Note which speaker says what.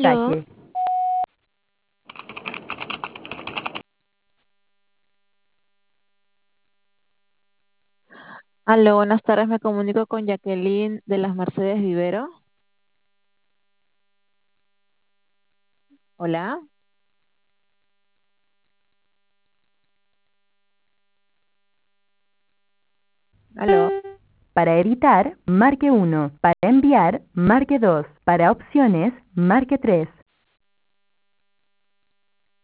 Speaker 1: Aló,
Speaker 2: saque.
Speaker 3: Aló, buenas tardes, me comunico con Jacqueline de las Mercedes Vivero. Hola, aló.
Speaker 2: Para editar, marque 1. Para enviar, marque 2. Para opciones, marque 3.